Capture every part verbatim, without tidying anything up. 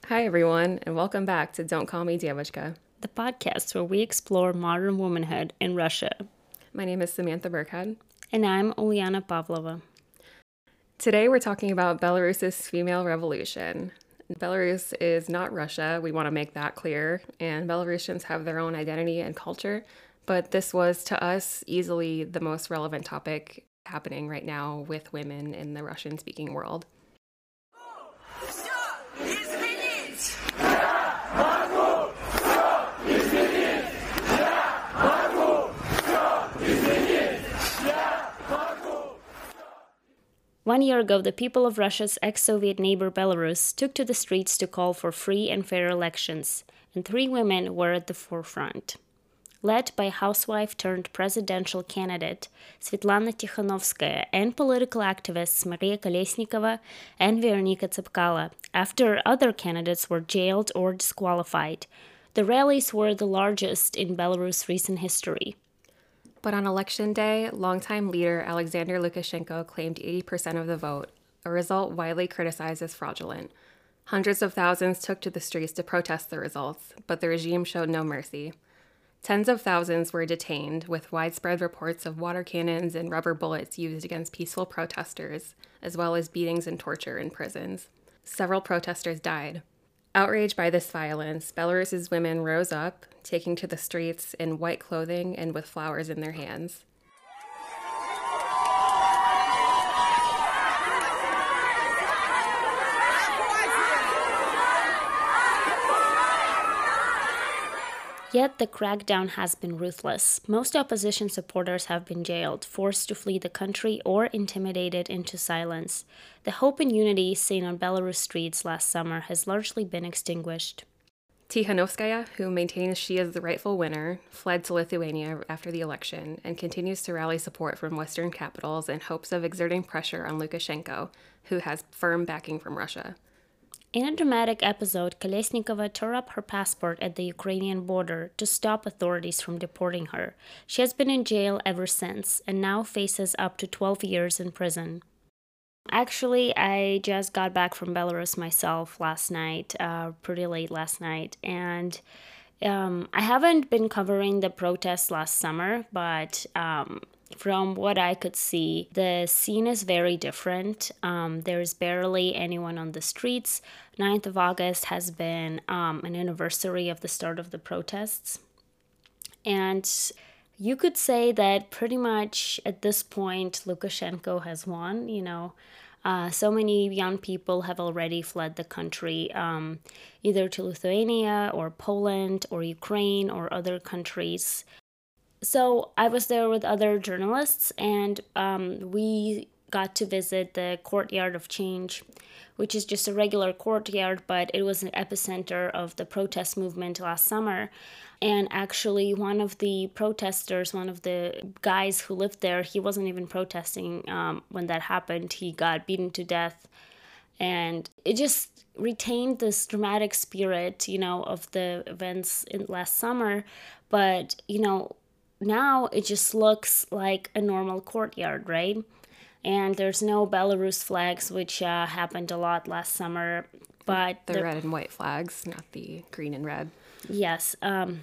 Hi, everyone, and welcome back to Don't Call Me Девочка, the podcast where we explore modern womanhood in Russia. My name is Samantha Burkhead. And I'm Uliana Pavlova. Today we're talking about Belarus's female revolution. Belarus is not Russia, we want to make that clear, and Belarusians have their own identity and culture, but this was, to us, easily the most relevant topic happening right now with women in the Russian-speaking world. One year ago, the people of Russia's ex-Soviet neighbor Belarus took to the streets to call for free and fair elections, and three women were at the forefront. Led by housewife-turned-presidential candidate Svetlana Tikhanovskaya and political activists Maria Kolesnikova and Veronika Tsepkala, after other candidates were jailed or disqualified, the rallies were the largest in Belarus' recent history. But on election day, longtime leader Alexander Lukashenko claimed eighty percent of the vote, a result widely criticized as fraudulent. Hundreds of thousands took to the streets to protest the results, but the regime showed no mercy. Tens of thousands were detained, with widespread reports of water cannons and rubber bullets used against peaceful protesters, as well as beatings and torture in prisons. Several protesters died. Outraged by this violence, Belarus's women rose up, taking to the streets in white clothing and with flowers in their hands. Yet the crackdown has been ruthless. Most opposition supporters have been jailed, forced to flee the country, or intimidated into silence. The hope and unity seen on Belarus streets last summer has largely been extinguished. Tikhanovskaya, who maintains she is the rightful winner, fled to Lithuania after the election and continues to rally support from Western capitals in hopes of exerting pressure on Lukashenko, who has firm backing from Russia. In a dramatic episode, Kolesnikova tore up her passport at the Ukrainian border to stop authorities from deporting her. She has been in jail ever since and now faces up to twelve years in prison. Actually, I just got back from Belarus myself last night, uh, pretty late last night, and um, I haven't been covering the protests last summer, but um, from what I could see, the scene is very different. Um, there's barely anyone on the streets. ninth of August has been um, an anniversary of the start of the protests. And you could say that pretty much at this point, Lukashenko has won. You know, uh, so many young people have already fled the country, um, either to Lithuania or Poland or Ukraine or other countries. So I was there with other journalists, and um, we got to visit the Courtyard of Change, which is just a regular courtyard, but it was an epicenter of the protest movement last summer. And actually, one of the protesters, one of the guys who lived there, he wasn't even protesting um, when that happened. He got beaten to death. And it just retained this dramatic spirit, you know, of the events in last summer. But, you know, now it just looks like a normal courtyard, right? And there's no Belarus flags, which uh, happened a lot last summer. But the red and white flags, not the green and red. Yes. Um,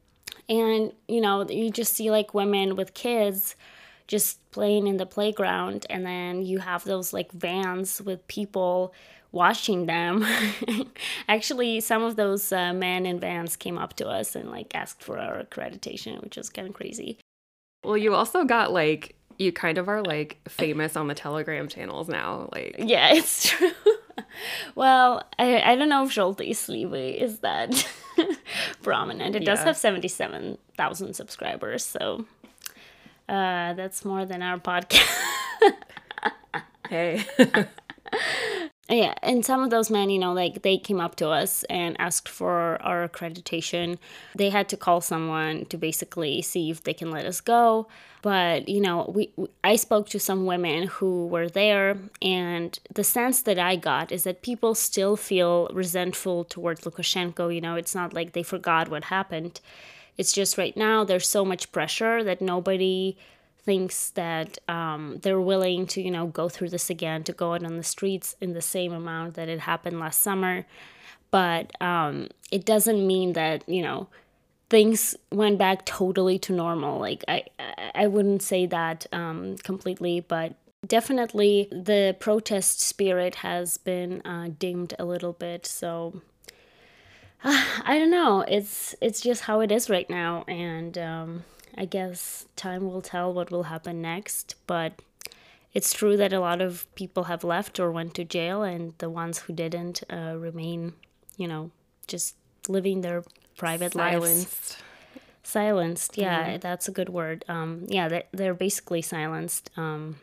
and, you know, you just see like women with kids just playing in the playground. And then you have those like vans with people watching them. Actually, some of those uh, men in vans came up to us and like asked for our accreditation, which was kind of crazy. Well, you also got like, you kind of are like famous on the Telegram channels now. Like, yeah, it's true. Well, I, I don't know if Zolty Sliwy is that prominent. It yeah. does have seventy-seven thousand subscribers, so uh, that's more than our podcast. Hey. Yeah, and some of those men, you know, like they came up to us and asked for our accreditation. They had to call someone to basically see if they can let us go. But, you know, we I spoke to some women who were there, and the sense that I got is that people still feel resentful towards Lukashenko. You know, it's not like they forgot what happened. It's just right now there's so much pressure that nobody thinks that um, they're willing to, you know, go through this again, to go out on the streets in the same amount that it happened last summer. but um, it doesn't mean that, you know, things went back totally to normal. Like I, I wouldn't say that um, completely, but definitely the protest spirit has been uh, dimmed a little bit. So uh, I don't know. It's it's just how it is right now, and um, I guess time will tell what will happen next. But it's true that a lot of people have left or went to jail, and the ones who didn't uh, remain, you know, just living their private lives. Silenced. Silenced, yeah, that's a good word. Um, yeah, they're, they're basically silenced. Um,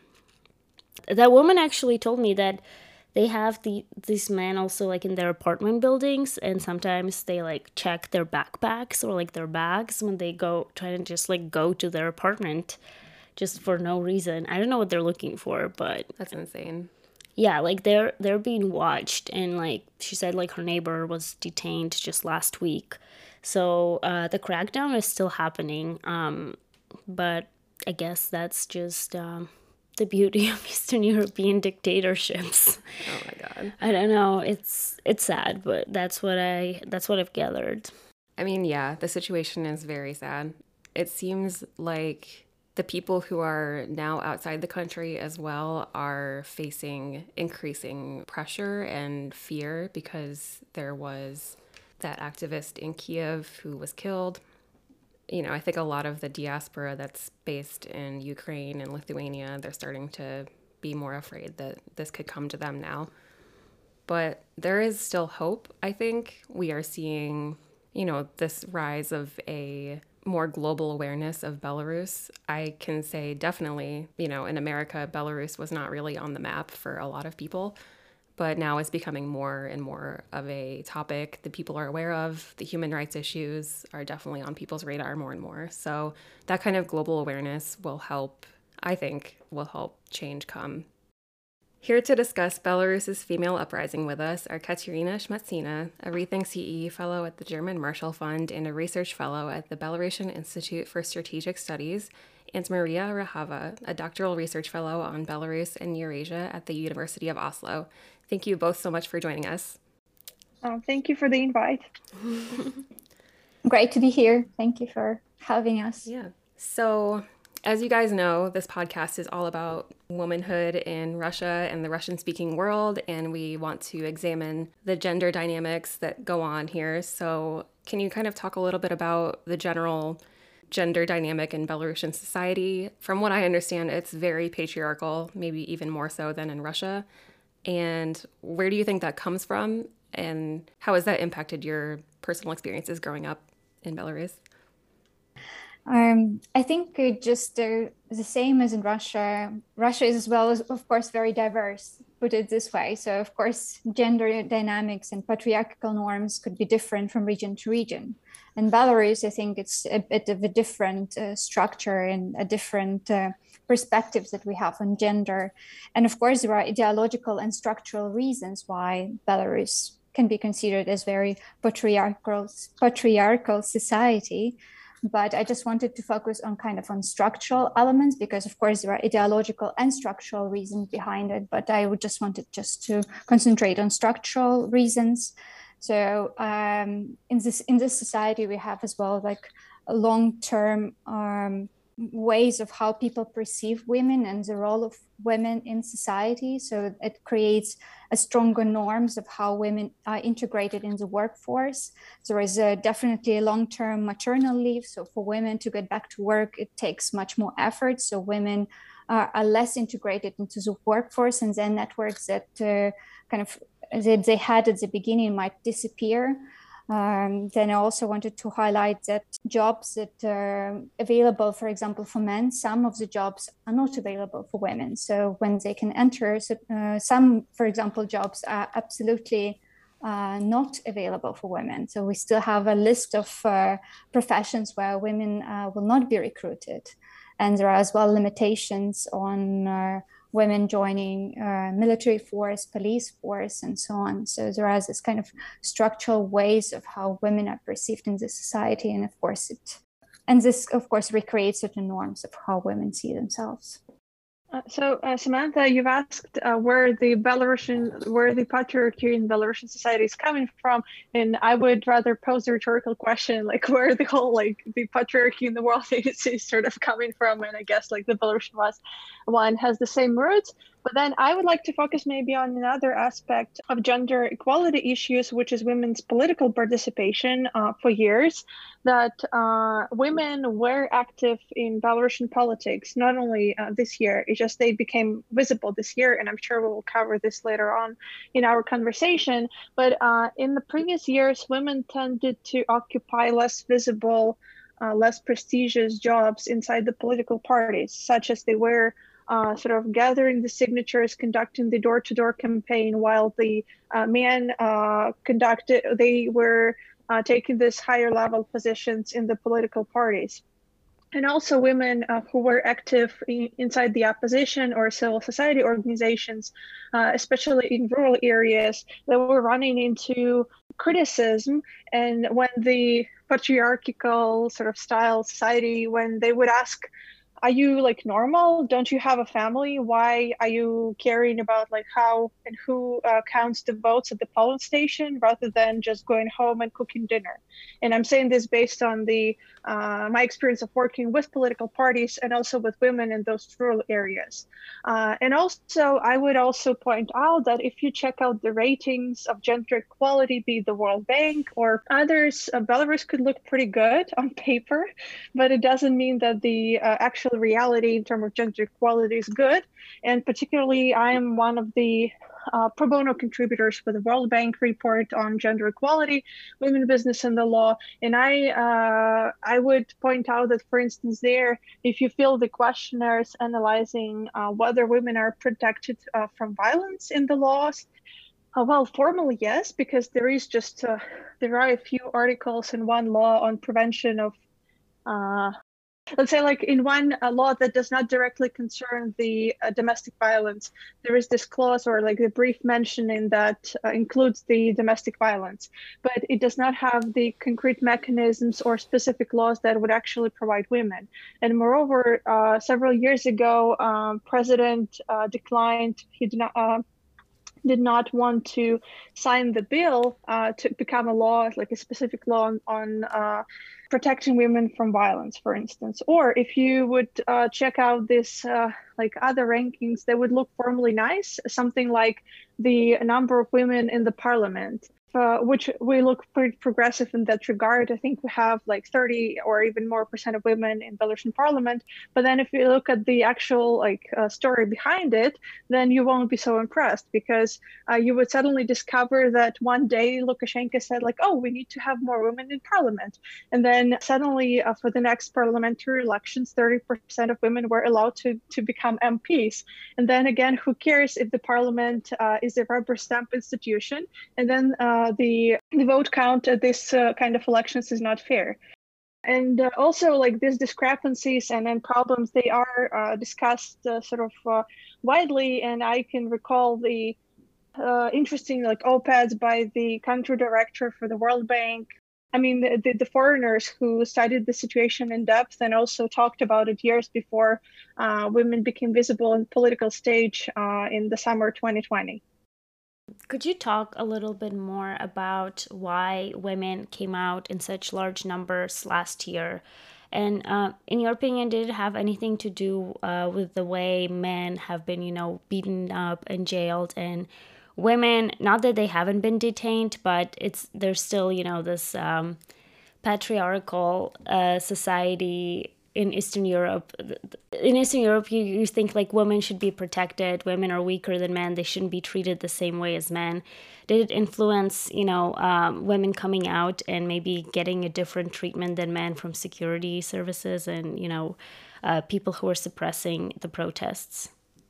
that woman actually told me that they have the these men also like in their apartment buildings, and sometimes they like check their backpacks or like their bags when they go try to just like go to their apartment just for no reason. I don't know what they're looking for, but That's insane. yeah, like they're they're being watched, and like she said, like her neighbor was detained just last week. So uh, the crackdown is still happening, um, but I guess that's just um, the beauty of Eastern European dictatorships. Oh my God. I don't know. It's it's sad, but that's what I that's what I've gathered. I mean, yeah, the situation is very sad. It seems like the people who are now outside the country as well are facing increasing pressure and fear because there was that activist in Kiev who was killed. You know, I think a lot of the diaspora that's based in Ukraine and Lithuania, they're starting to be more afraid that this could come to them now. But there is still hope, I think. We are seeing, you know, this rise of a more global awareness of Belarus. I can say definitely, you know, in America, Belarus was not really on the map for a lot of people, but now it's becoming more and more of a topic that people are aware of. The human rights issues are definitely on people's radar more and more. So that kind of global awareness will help, I think, will help change come. Here to discuss Belarus's female uprising with us are Katerina Shmatsina, a Rethink C E E fellow at the German Marshall Fund and a research fellow at the Belarusian Institute for Strategic Studies, and Maria Rahava, a doctoral research fellow on Belarus and Eurasia at the University of Oslo. Thank you both so much for joining us. Oh, thank you for the invite. Great to be here. Thank you for having us. Yeah. So, as you guys know, this podcast is all about womanhood in Russia and the Russian-speaking world, and we want to examine the gender dynamics that go on here. So can you kind of talk a little bit about the general gender dynamic in Belarusian society? From what I understand, it's very patriarchal, maybe even more so than in Russia. And where do you think that comes from? And how has that impacted your personal experiences growing up in Belarus? Um, I think uh, just uh, the same as in Russia. Russia is as well as, of course, very diverse, put it this way. So, of course, gender dynamics and patriarchal norms could be different from region to region. In Belarus, I think it's a bit of a different uh, structure and a different uh, perspectives that we have on gender. And of course, there are ideological and structural reasons why Belarus can be considered as very patriarchal, patriarchal society. But I just wanted to focus on kind of on structural elements because, of course, there are ideological and structural reasons behind it. But I would just wanted just to concentrate on structural reasons. So um, in this in this society, we have as well like a long-term um, ways of how people perceive women and the role of women in society. So it creates a stronger norms of how women are integrated in the workforce. So there is a, definitely a long-term maternal leave. So for women to get back to work, it takes much more effort. So women are, are less integrated into the workforce, and then networks that uh, kind of that they had at the beginning might disappear. Um, then I also wanted to highlight that jobs that are available, for example, for men, some of the jobs are not available for women. So when they can enter, uh, some, for example, jobs are absolutely uh, not available for women. So we still have a list of uh, professions where women uh, will not be recruited. And there are as well limitations on uh, women joining uh, military force, police force, and so on. So there are this kind of structural ways of how women are perceived in this society. And of course, it, and this, of course, recreates certain norms of how women see themselves. Uh, so, uh, Samantha, you've asked uh, where the Belarusian, where the patriarchy in Belarusian society is coming from, and I would rather pose a rhetorical question, like where the whole, like the patriarchy in the world is, is sort of coming from, and I guess like the Belarusian was, one has the same roots. But then I would like to focus maybe on another aspect of gender equality issues, which is women's political participation uh, for years that uh, women were active in Belarusian politics, not only uh, this year, it's just they became visible this year, and I'm sure we will cover this later on in our conversation. But uh, in the previous years, women tended to occupy less visible, uh, less prestigious jobs inside the political parties, such as they were uh, sort of gathering the signatures, conducting the door-to-door campaign, while the uh, men uh, conducted, they were uh, taking this higher level positions in the political parties. And also women uh, who were active in, inside the opposition or civil society organizations, uh, especially in rural areas, that were running into criticism. And when the patriarchal sort of style society, when they would ask, are you like normal? Don't you have a family? Why are you caring about like how and who uh, counts the votes at the polling station rather than just going home and cooking dinner? And I'm saying this based on the uh, my experience of working with political parties and also with women in those rural areas. Uh, and also, I would also point out that if you check out the ratings of gender equality, be it the World Bank or others, uh, Belarus could look pretty good on paper, but it doesn't mean that the uh, actual reality in terms of gender equality is good. And particularly, I am one of the uh, pro bono contributors for the World Bank report on gender equality, women, business, and the law. And I, uh, I would point out that, for instance, there, if you fill the questionnaires analyzing uh, whether women are protected uh, from violence in the laws, uh, well, formally, yes, because there is just, uh, there are a few articles in one law on prevention of uh, let's say like in one uh, law that does not directly concern the uh, domestic violence, there is this clause or like the brief mentioning that uh, includes the domestic violence, but it does not have the concrete mechanisms or specific laws that would actually provide women. And moreover, uh, several years ago, um, President uh, declined, he did not, uh, did not want to sign the bill uh, to become a law, like a specific law on, on uh, protecting women from violence, for instance. Or if you would uh, check out this, uh, like other rankings, they would look formally nice, something like the number of women in the parliament. Uh, which we look pretty progressive in that regard. I think we have like thirty or even more percent of women in Belarusian parliament. But then if you look at the actual like uh, story behind it, then you won't be so impressed, because uh, you would suddenly discover that one day Lukashenko said like, oh, we need to have more women in parliament. And then suddenly uh, for the next parliamentary elections, thirty percent of women were allowed to, to become M Ps. And then again, who cares if the parliament uh, is a rubber stamp institution? And then uh, Uh, the, the vote count at this uh, kind of elections is not fair. And uh, also like these discrepancies and then problems, they are uh, discussed uh, sort of uh, widely. And I can recall the uh, interesting like op-eds by the country director for the World Bank. I mean, the, the, the foreigners who studied the situation in depth and also talked about it years before uh, women became visible in the political stage uh, in the summer twenty twenty. Could you talk a little bit more about why women came out in such large numbers last year? And uh, in your opinion, did it have anything to do uh, with the way men have been, you know, beaten up and jailed, and women, not that they haven't been detained, but it's there's still, you know, this um, patriarchal uh, society in Eastern Europe. In Eastern Europe, you, you think like women should be protected, women are weaker than men, they shouldn't be treated the same way as men. Did it influence, you know, um, women coming out and maybe getting a different treatment than men from security services and, you know, uh, people who are suppressing the protests?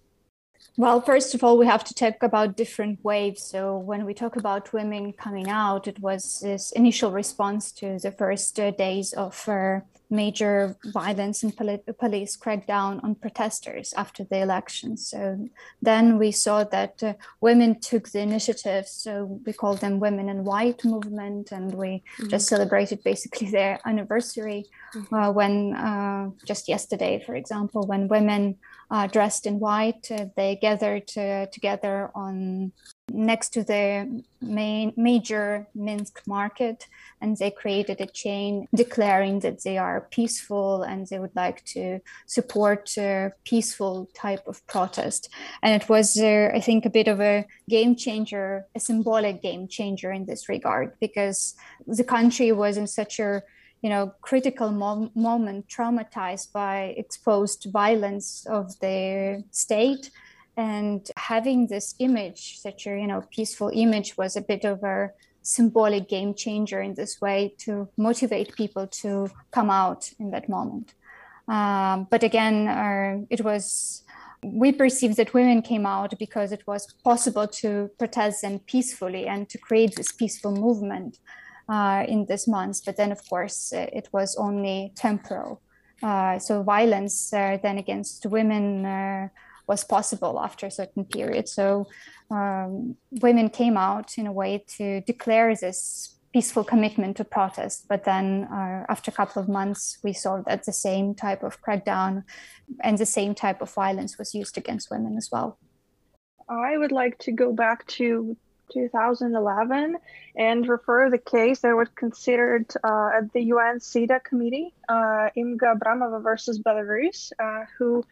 Well, first of all, we have to talk about different waves. So when we talk about women coming out, it was this initial response to the first uh, days of uh, major violence and poli- police crackdown on protesters after the elections. So then we saw that uh, women took the initiative. So we call them Women in White movement, and we mm-hmm. just celebrated basically their anniversary mm-hmm. uh, when uh, just yesterday, for example, when women uh, dressed in white, uh, they gathered uh, together on next to the main major Minsk market, and they created a chain declaring that they are peaceful and they would like to support a peaceful type of protest. And it was, uh, I think, a bit of a game changer, a symbolic game changer in this regard, because the country was in such a you know, critical mo- moment, traumatized by exposed violence of the state. And having this image, such a you know peaceful image, was a bit of a symbolic game changer in this way to motivate people to come out in that moment. Um, but again, uh, it was we perceived that women came out because it was possible to protest them peacefully and to create this peaceful movement uh, in this month. But then, of course, it was only temporal. Uh, so violence uh, then against women Uh, was possible after a certain period. So um, women came out in a way to declare this peaceful commitment to protest. But then uh, after a couple of months, we saw that the same type of crackdown and the same type of violence was used against women as well. I would like to go back to two thousand eleven and refer the case that was considered uh, at the U N C E D A committee, uh, Imga Abramova versus Belarus, uh, who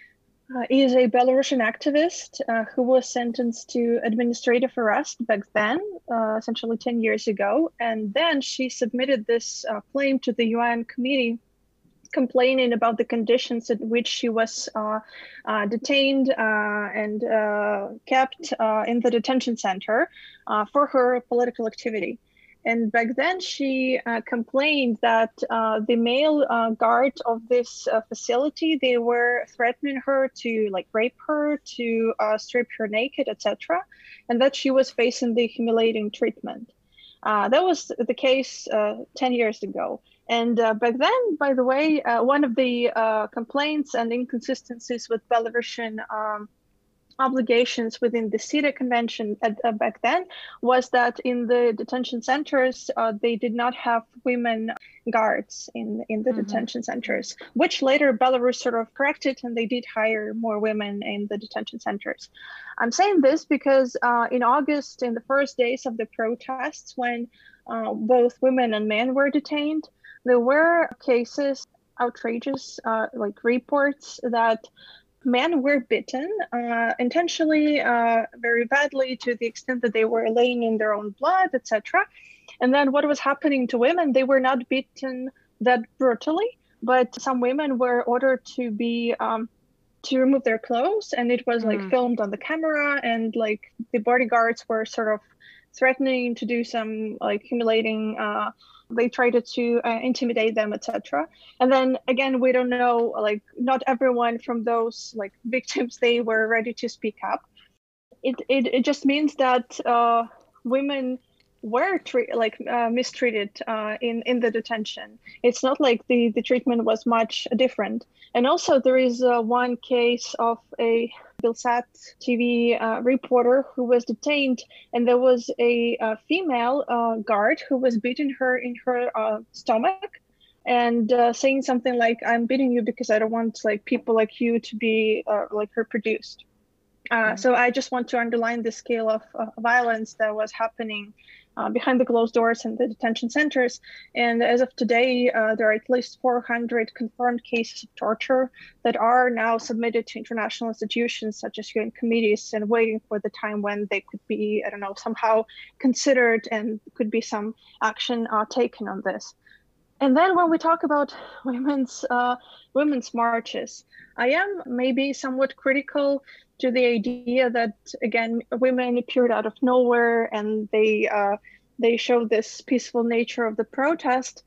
Uh, is a Belarusian activist uh, who was sentenced to administrative arrest back then, uh, essentially ten years ago. And then she submitted this uh, claim to the U N committee, complaining about the conditions in which she was uh, uh, detained uh, and uh, kept uh, in the detention center uh, for her political activity. And back then she uh, complained that uh, the male uh, guard of this uh, facility, they were threatening her to like rape her, to uh, strip her naked, et cetera, and that she was facing the humiliating treatment. Uh, that was the case uh, ten years ago. And uh, back then, by the way, uh, one of the uh, complaints and inconsistencies with Belarusian um, obligations within the C E D A convention at, uh, back then was that in the detention centers, uh, they did not have women guards in, in the mm-hmm. detention centers, which later Belarus sort of corrected, and they did hire more women in the detention centers. I'm saying this because uh, in August, in the first days of the protests, when uh, both women and men were detained, there were cases, outrageous, uh, like reports that men were bitten uh, intentionally, uh, very badly, to the extent that they were laying in their own blood, et cetera. And then what was happening to women, they were not beaten that brutally, but some women were ordered to be um, to remove their clothes, and it was like mm. filmed on the camera, and like the bodyguards were sort of threatening to do some like humiliating uh, they tried to uh, intimidate them, et cetera. And then again, we don't know, like not everyone from those like victims, they were ready to speak up. It it, it just means that uh, women were tre- like uh, mistreated uh, in, in the detention. It's not like the, the treatment was much different. And also there is uh, one case of a Bilsat T V uh, reporter who was detained, and there was a, a female uh, guard who was beating her in her uh, stomach and uh, saying something like, "I'm beating you because I don't want like people like you to be uh, like reproduced." Uh, mm-hmm. So I just want to underline the scale of uh, violence that was happening uh, behind the closed doors in the detention centers. And as of today, uh, there are at least four hundred confirmed cases of torture that are now submitted to international institutions such as U N committees, and waiting for the time when they could be, I don't know, somehow considered and could be some action uh, taken on this. And then when we talk about women's uh, women's marches, I am maybe somewhat critical to the idea that, again, women appeared out of nowhere and they uh, they show this peaceful nature of the protest.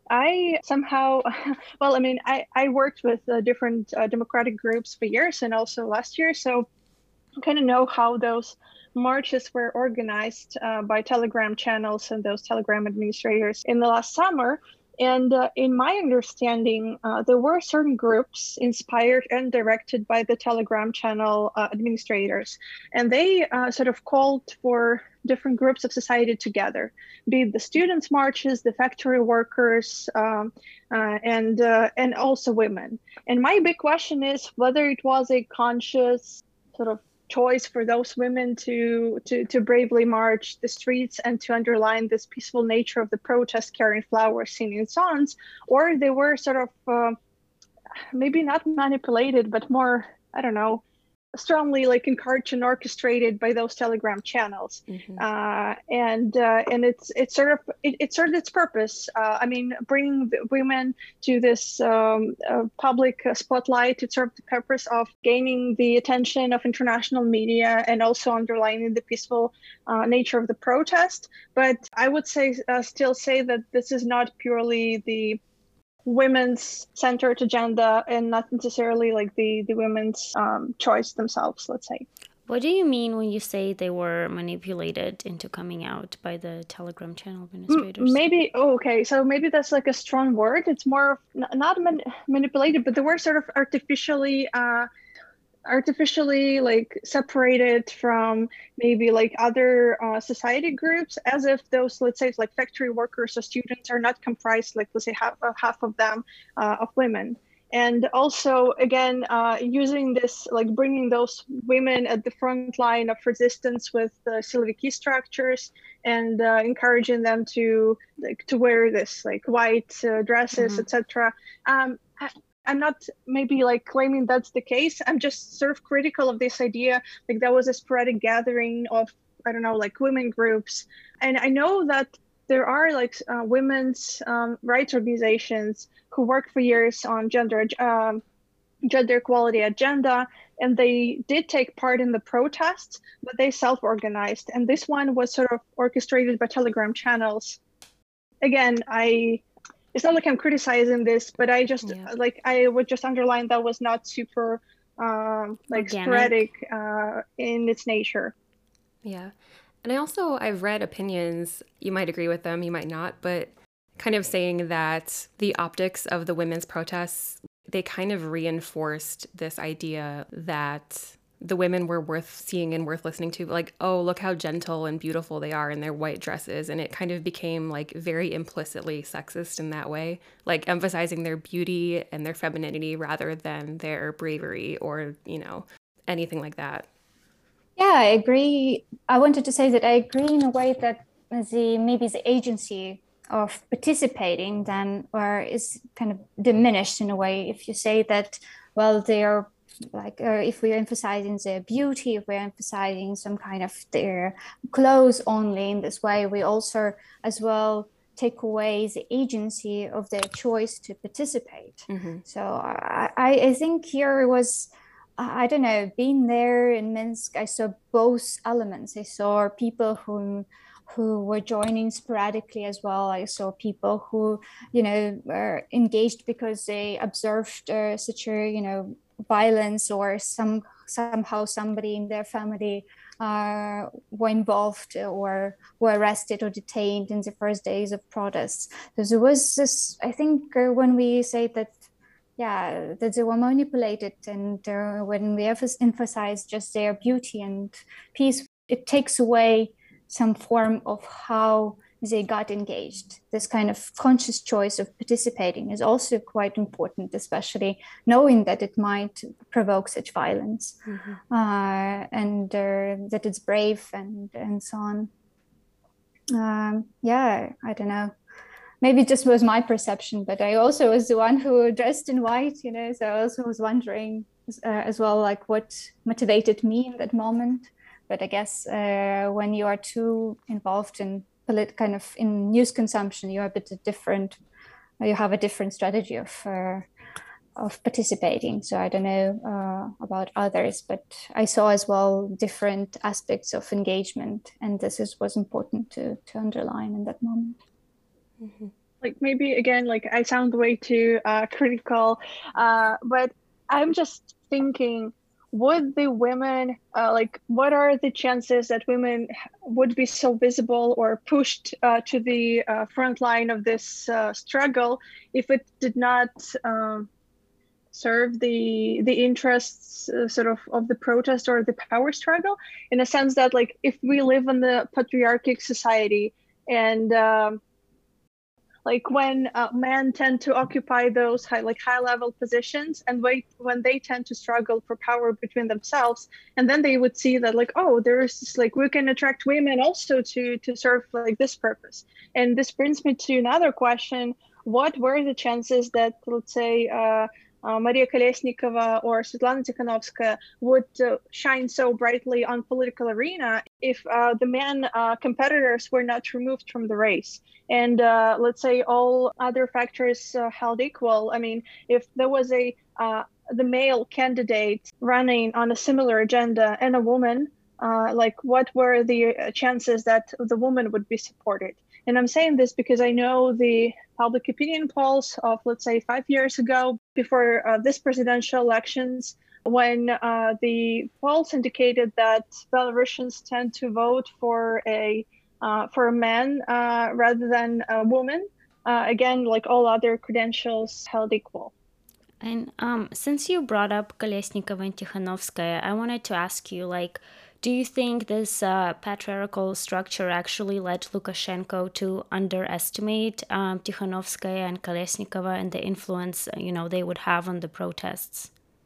I somehow, well, I mean, I, I worked with uh, different uh, democratic groups for years and also last year, so I kind of know how those marches were organized uh, by Telegram channels and those Telegram administrators in the last summer. And uh, in my understanding, uh, there were certain groups inspired and directed by the Telegram channel uh, administrators, and they uh, sort of called for different groups of society together, be it the students' marches, the factory workers, um, uh, and uh, and also women. And my big question is whether it was a conscious sort of choice for those women to, to to bravely march the streets and to underline this peaceful nature of the protest, carrying flowers, singing songs, or they were sort of uh, maybe not manipulated, but more, I don't know, strongly like encouraged and orchestrated by those Telegram channels. Mm-hmm. uh, and uh, and it's it's sort of it, it served its purpose. Uh, I mean, bringing women to this um, uh, public spotlight, it served the purpose of gaining the attention of international media and also underlining the peaceful uh, nature of the protest. But I would say uh, still say that this is not purely the women's centered agenda and not necessarily like the the women's um, choice themselves, let's say. What do you mean when you say they were manipulated into coming out by the Telegram channel administrators? Maybe, oh, okay, so maybe that's like a strong word. It's more of not man- manipulated, but they were sort of artificially uh artificially like separated from maybe like other uh, society groups, as if those, let's say, like factory workers or students are not comprised, like let's say half, uh, half of them uh, of women. And also, again, uh, using this, like bringing those women at the front line of resistance with uh, Siloviki structures and uh, encouraging them to like to wear this like white uh, dresses, mm-hmm. et cetera. Um, I'm not maybe like claiming that's the case. I'm just sort of critical of this idea. Like there was a sporadic gathering of, I don't know, like women groups. And I know that there are like uh, women's um, rights organizations who work for years on gender um, gender equality agenda, and they did take part in the protests, but they self-organized. And this one was sort of orchestrated by Telegram channels. Again, I... It's not like I'm criticizing this, but I just yeah. like I would just underline that was not super um, like Organic. sporadic uh, in its nature. Yeah, and I also I've read opinions. You might agree with them, you might not, but kind of saying that the optics of the women's protests, they kind of reinforced this idea that the women were worth seeing and worth listening to. Like, oh, look how gentle and beautiful they are in their white dresses. And it kind of became like very implicitly sexist in that way, like emphasizing their beauty and their femininity rather than their bravery or, you know, anything like that. Yeah, I agree. I wanted to say that I agree in a way that the maybe the agency of participating then or is kind of diminished in a way if you say that, well, they are like uh, if we're emphasizing their beauty, if we're emphasizing some kind of their clothes only in this way, we also as well take away the agency of their choice to participate. Mm-hmm. So I, I think here was, I don't know, being there in Minsk, I saw both elements. I saw people who who were joining sporadically as well. I saw people who, you know, were engaged because they observed uh, such a, you know, violence or some somehow somebody in their family uh, were involved or were arrested or detained in the first days of protests. So there was this, I think uh, when we say that, yeah, that they were manipulated and uh, when we emphasize just their beauty and peace, it takes away some form of how they got engaged. This kind of conscious choice of participating is also quite important, especially knowing that it might provoke such violence, mm-hmm. uh, and uh, that it's brave and, and so on. Um, yeah, I don't know. Maybe it just was my perception, but I also was the one who dressed in white, you know, so I also was wondering uh, as well, like what motivated me in that moment. But I guess uh, when you are too involved in polit- kind of in news consumption, you're a bit different. You have a different strategy of uh, of participating. So I don't know uh, about others, but I saw as well different aspects of engagement, and this is was important to to underline in that moment. Mm-hmm. Like maybe again, like I sound way too uh, critical, uh, but I'm just thinking, would the women, uh, like, what are the chances that women would be so visible or pushed uh, to the uh, front line of this uh, struggle if it did not um, serve the the interests uh, sort of of the protest or the power struggle, in a sense that, like, if we live in the patriarchic society and um, like when uh, men tend to occupy those high, like high level positions, and wait, when they tend to struggle for power between themselves, and then they would see that, like, oh, there's this, like, we can attract women also to to serve like this purpose. And this brings me to another question: what were the chances that, let's say, uh, uh, Maria Kolesnikova or Svetlana Tikhanovskaya would uh, shine so brightly on political arena if uh, the men uh, competitors were not removed from the race? And uh, let's say all other factors uh, held equal. I mean, if there was a uh, the male candidate running on a similar agenda and a woman, uh, like, what were the chances that the woman would be supported? And I'm saying this because I know the public opinion polls of, let's say, five years ago, before uh, this presidential elections, when uh, the polls indicated that Belarusians tend to vote for a uh, for a man uh, rather than a woman. Uh, again, like all other credentials held equal. And um, since you brought up Kolesnikova and Tikhanovskaya, I wanted to ask you, like, do you think this uh, patriarchal structure actually led Lukashenko to underestimate um, Tikhanovskaya and Kolesnikova and the influence, you know, they would have on the protests?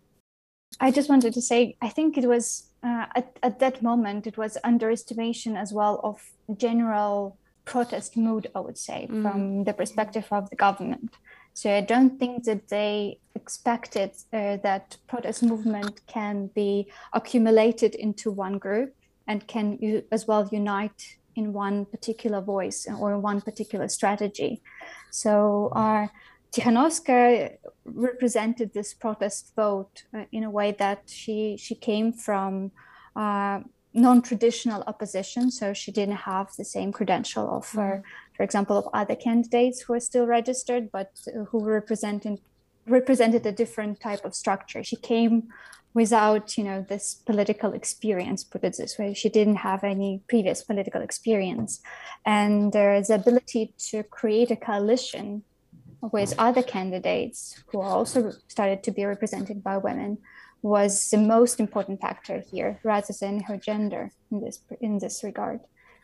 I just wanted to say, I think it was uh, at, at that moment, it was underestimation as well of general protest mood, I would say, mm. from the perspective of the government. So I don't think that they expected uh, that protest movement can be accumulated into one group and can u- as well unite in one particular voice or one particular strategy. So uh, Tikhanovskaya represented this protest vote uh, in a way that she she came from uh, non-traditional opposition, so she didn't have the same credential of, mm-hmm. uh, for example, of other candidates who are still registered, but uh, who represented represented a different type of structure. She came without, you know, this political experience, put it this way. She didn't have any previous political experience, and there's the ability to create a coalition with other candidates who also started to be represented by women was the most important factor here, rather than her gender in this in this regard.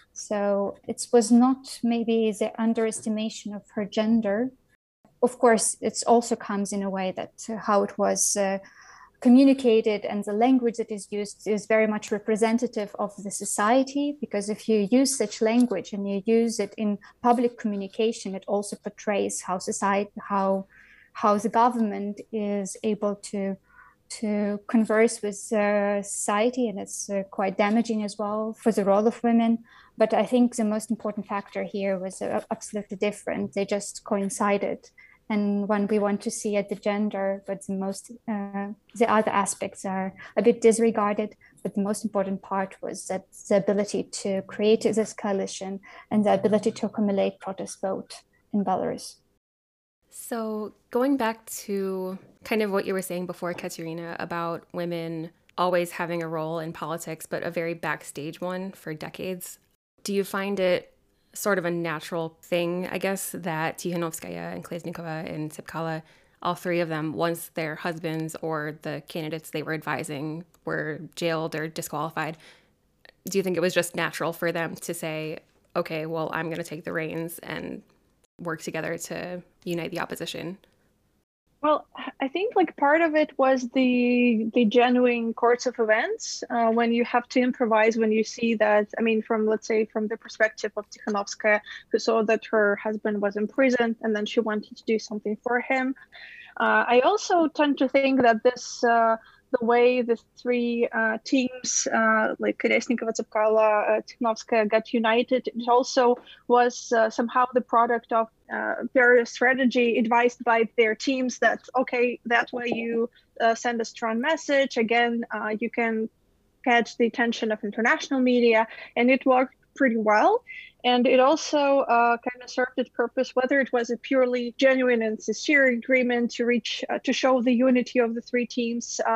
So it was not maybe the underestimation of her gender. Of course, it also comes in a way that uh, how it was uh, communicated and the language that is used is very much representative of the society, because if you use such language and you use it in public communication, it also portrays how society, how how the government is able to to converse with uh, society, and it's uh, quite damaging as well for the role of women. But I think the most important factor here was uh, absolutely different. They just coincided. And when we want to see at the gender, but the most, uh, the other aspects are a bit disregarded. But the most important part was that the ability to create this coalition and the ability to accumulate protest vote in Belarus. So going back to kind of what you were saying before, Katerina, about women always having a role in politics, but a very backstage one for decades, do you find it sort of a natural thing, I guess, that Tikhanovskaya and Kolesnikova and Tsepkalo, all three of them, once their husbands or the candidates they were advising were jailed or disqualified, do you think it was just natural for them to say, okay, well, I'm going to take the reins and work together to unite the opposition? Well, I think like part of it was the the genuine course of events uh, when you have to improvise, when you see that, I mean, from, let's say, from the perspective of Tikhanovskaya, who saw that her husband was in prison and then she wanted to do something for him. Uh, I also tend to think that this, uh, the way the three uh, teams, uh, like Kolesnikova, Tsepkalo, uh, Tikhanovskaya, got united, it also was uh, somehow the product of uh, their strategy advised by their teams that, okay, that way you uh, send a strong message. Again, uh, you can catch the attention of international media, and it worked pretty well. And it also uh, kind of served its purpose, whether it was a purely genuine and sincere agreement to reach, uh, to show the unity of the three teams, uh,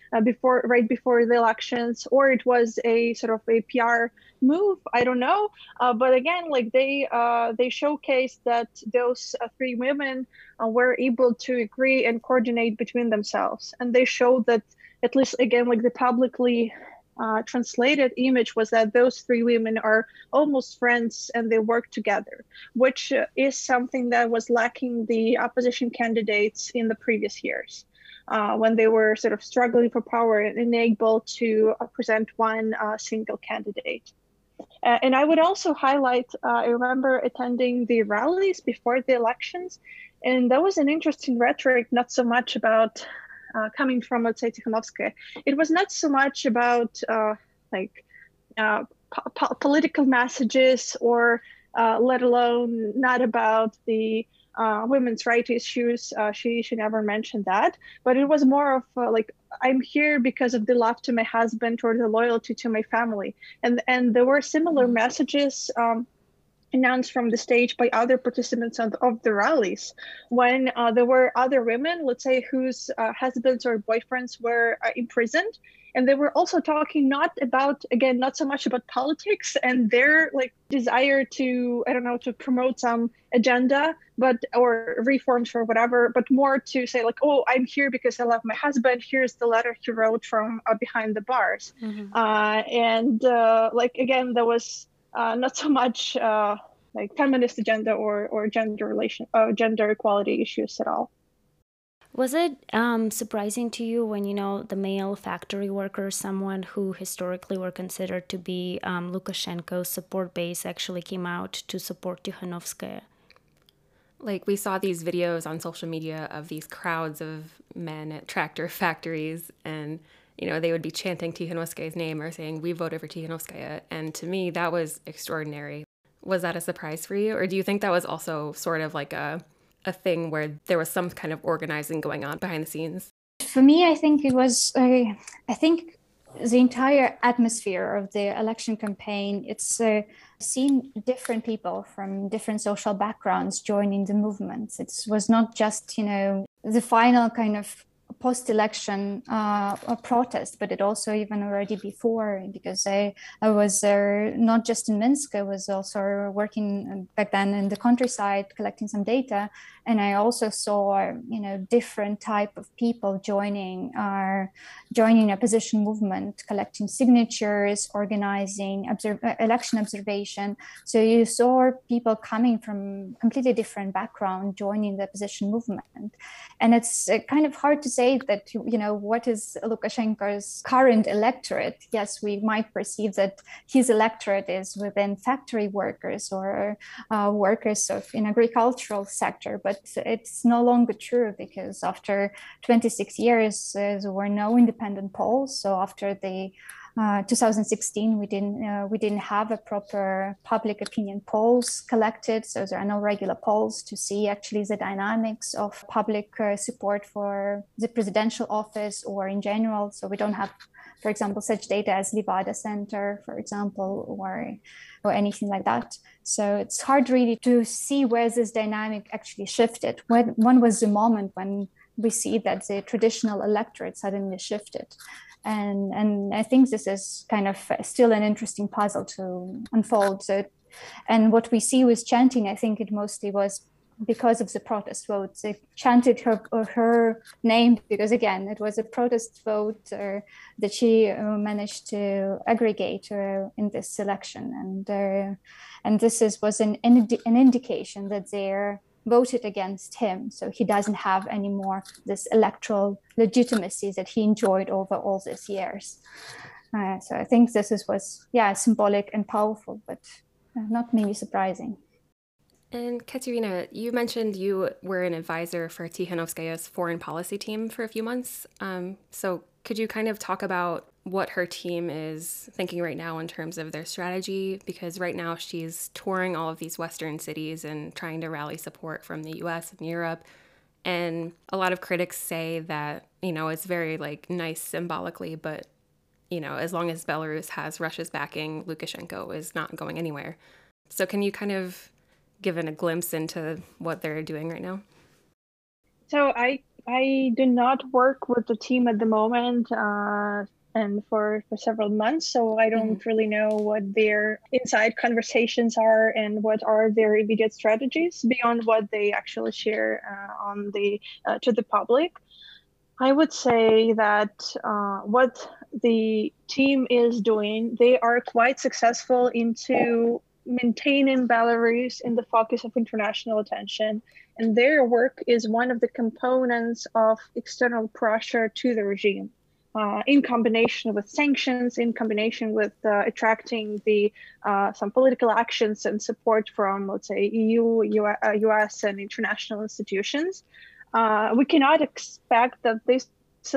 uh, before, right before the elections, or it was a sort of a P R move. I don't know. Uh, but again, like they uh, they showcased that those uh, three women uh, were able to agree and coordinate between themselves, and they showed that, at least again, like the publicly uh, translated image was that those three women are almost friends and they work together, which uh, is something that was lacking the opposition candidates in the previous years. Uh, when they were sort of struggling for power and unable to uh, present one uh, single candidate. Uh, and I would also highlight, uh, I remember attending the rallies before the elections, and that was an interesting rhetoric, not so much about uh, coming from, let's say, Tikhanovskaya. It was not so much about uh, like uh, po- po- political messages, or uh, let alone not about the uh, women's rights issues. Uh, she she never mentioned that, but it was more of uh, like, I'm here because of the love to my husband or the loyalty to my family, and and there were similar messages Um, announced from the stage by other participants of, of the rallies, when uh, there were other women, let's say, whose uh, husbands or boyfriends were uh, imprisoned, and they were also talking not about, again, not so much about politics and their like desire to, I don't know, to promote some agenda, but or reforms or whatever, but more to say like, oh, I'm here because I love my husband, here's the letter he wrote from uh, behind the bars. Mm-hmm. uh, and uh, like again, there was Uh, not so much uh, like feminist agenda or or gender relation, uh, gender equality issues at all. Was it um, surprising to you when, you know, the male factory worker, someone who historically were considered to be um, Lukashenko's support base, actually came out to support Tikhanovskaya? Like, we saw these videos on social media of these crowds of men at tractor factories, and you know, they would be chanting Tikhanovskaya's name or saying, "We voted for Tikhanovskaya." And to me, that was extraordinary. Was that a surprise for you? Or do you think that was also sort of like a, a thing where there was some kind of organizing going on behind the scenes? For me, I think it was, uh, I think the entire atmosphere of the election campaign, it's uh, seen different people from different social backgrounds joining the movement. It was not just, you know, the final kind of post-election uh, protest, but it also even already before, because I, I was uh, not just in Minsk, I was also working back then in the countryside collecting some data, and I also saw, you know, different type of people joining our joining opposition movement, collecting signatures, organizing observe, election observation. So you saw people coming from completely different background joining the opposition movement, and it's kind of hard to say that, you know, what is Lukashenko's current electorate. Yes, we might perceive that his electorate is within factory workers or uh, workers of in agricultural sector, but it's no longer true, because after twenty-six years uh, there were no independent polls. So after the Uh, two thousand sixteen, we didn't uh, we didn't have a proper public opinion polls collected, so there are no regular polls to see actually the dynamics of public uh, support for the presidential office or in general. So we don't have, for example, such data as Levada Center, for example, or or anything like that. So it's hard really to see where this dynamic actually shifted. When when was the moment when we see that the traditional electorate suddenly shifted? And, and I think this is kind of still an interesting puzzle to unfold. So, and what we see with chanting, I think it mostly was because of the protest votes. They chanted her her name because, again, it was a protest vote uh, that she uh, managed to aggregate uh, in this election, and uh, and this is was an an indication that they're voted against him, so he doesn't have any more this electoral legitimacy that he enjoyed over all these years. Uh, so I think this is, was, yeah, symbolic and powerful, but not maybe surprising. And Katerina, you mentioned you were an advisor for Tikhanovskaya's foreign policy team for a few months. Um, so could you kind of talk about what her team is thinking right now in terms of their strategy? Because right now she's touring all of these Western cities and trying to rally support from the U S and Europe. And a lot of critics say that, you know, it's very like nice symbolically, but, you know, as long as Belarus has Russia's backing, Lukashenko is not going anywhere. So can you kind of give a glimpse into what they're doing right now? So I I do not work with the team at the moment, uh, and for, for several months, so I don't mm-hmm. really know what their inside conversations are and what are their immediate strategies beyond what they actually share uh, on the uh, to the public. I would say that uh, what the team is doing, they are quite successful into maintaining Belarus in the focus of international attention. And their work is one of the components of external pressure to the regime, uh, in combination with sanctions, in combination with uh, attracting the uh, some political actions and support from, let's say, E U, U S, and international institutions. Uh, we cannot expect that this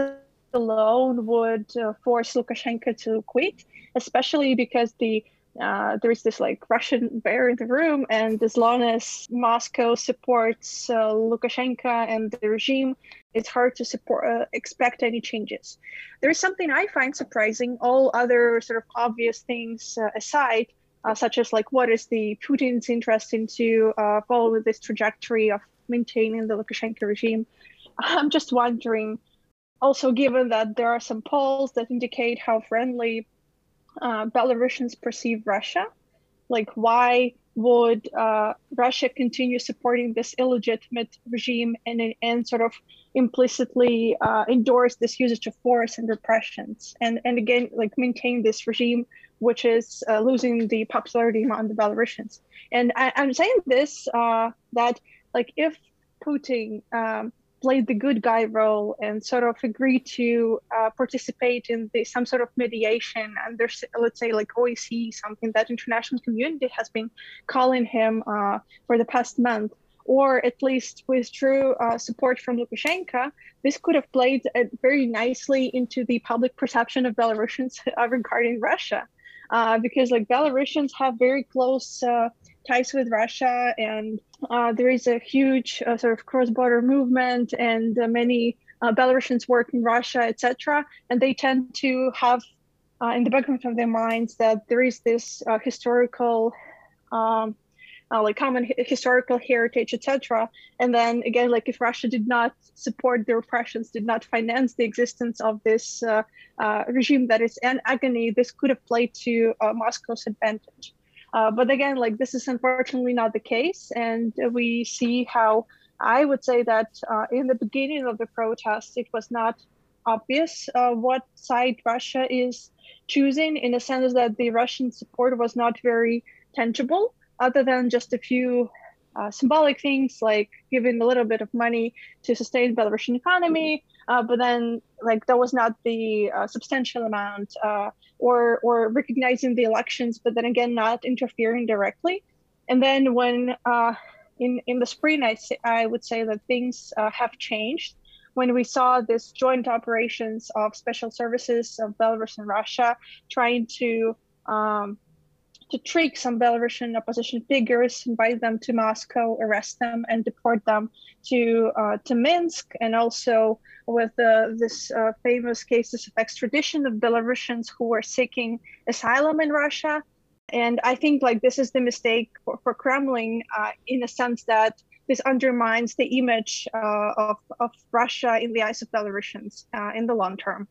alone would uh, force Lukashenko to quit, especially because the uh, there is this like Russian bear in the room, and as long as Moscow supports uh, Lukashenko and the regime, it's hard to support uh, expect any changes. There is something I find surprising. All other sort of obvious things uh, aside, uh, such as like what is the Putin's interest into uh, following this trajectory of maintaining the Lukashenko regime. I'm just wondering, also given that there are some polls that indicate how friendly uh, Belarusians perceive Russia, like why would uh, Russia continue supporting this illegitimate regime and, and sort of implicitly uh, endorse this usage of force and repressions, and, and again, like maintain this regime, which is uh, losing the popularity among the Belarusians. And I, I'm saying this, uh, that like if Putin um, played the good guy role and sort of agreed to uh, participate in the, some sort of mediation, and there's, let's say, like O S C E, something that international community has been calling him uh, for the past month, or at least withdrew uh, support from Lukashenko, this could have played uh, very nicely into the public perception of Belarusians uh, regarding Russia, uh, because like Belarusians have very close uh, ties with Russia, and uh, there is a huge uh, sort of cross-border movement, and uh, many uh, Belarusians work in Russia, et cetera. And they tend to have uh, in the background of their minds that there is this uh, historical, um, uh, like common hi- historical heritage, et cetera. And then again, like if Russia did not support the repressions, did not finance the existence of this uh, uh, regime that is in agony, this could have played to uh, Moscow's advantage. Uh, but again, like this is unfortunately not the case. And we see how I would say that uh, in the beginning of the protests, it was not obvious uh, what side Russia is choosing, in the sense that the Russian support was not very tangible, other than just a few uh, symbolic things like giving a little bit of money to sustain Belarusian economy. Uh, but then like that was not the uh, substantial amount, uh, or or recognizing the elections, but then again, not interfering directly. And then when uh, in, in the spring, I, say, I would say that things uh, have changed when we saw this joint operations of special services of Belarus and Russia trying to um, to trick some Belarusian opposition figures, invite them to Moscow, arrest them, and deport them to uh, to Minsk, and also with uh, this uh, famous cases of extradition of Belarusians who were seeking asylum in Russia. And I think like this is the mistake for, for Kremlin, uh, in a sense that this undermines the image uh, of, of Russia in the eyes of Belarusians uh, in the long term.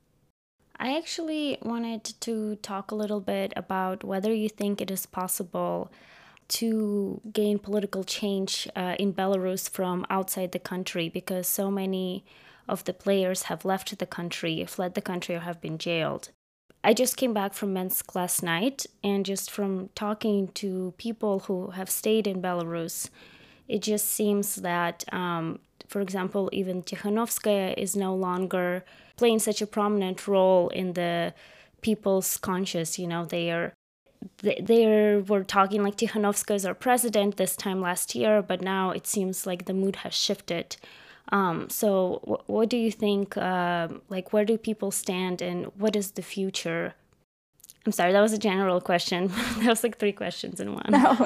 I actually wanted to talk a little bit about whether you think it is possible to gain political change uh, in Belarus from outside the country, because so many of the players have left the country, fled the country, or have been jailed. I just came back from Minsk last night, and just from talking to people who have stayed in Belarus, it just seems that, um, for example, even Tikhanovskaya is no longer playing such a prominent role in the people's conscious. You know, they are they, they were talking like Tikhanovskaya is our president this time last year, but now it seems like the mood has shifted. Um, so w- what do you think, uh, like, where do people stand, and what is the future? I'm sorry, that was a general question. That was like three questions in one. No,